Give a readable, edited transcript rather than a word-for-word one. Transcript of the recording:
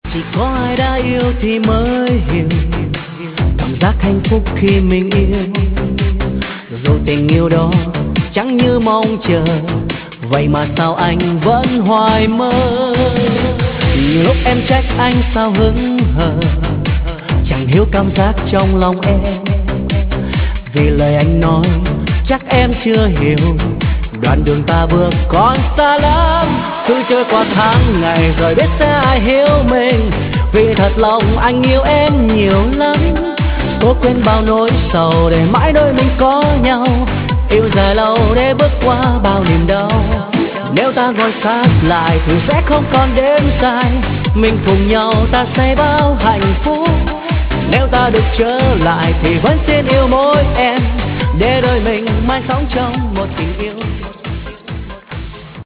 Chỉ có ai đã yêu thì mới hiểu cảm giác hạnh phúc khi mình yêu. Dù tình yêu đó chẳng như mong chờ, vậy mà sao anh vẫn hoài mơ. Nhiều lúc em trách anh sao hững hờ, chẳng hiểu cảm giác trong lòng em. Vì lời anh nói chắc em chưa hiểu, đoạn đường ta bước còn xa lắm. Cứ trôi qua tháng ngày rồi biết sẽ ai hiểu mình, vì thật lòng anh yêu em nhiều lắm. Cố quên bao nỗi sầu để mãi đôi mình có nhau, yêu dài lâu để bước qua bao niềm đau. Nếu ta ngồi sát lại thì sẽ không còn đêm dài, mình cùng nhau ta xây bao hạnh phúc. Nếu ta được trở lại thì vẫn xin yêu mỗi em, để đời mình mãi sống trong một tình yêu.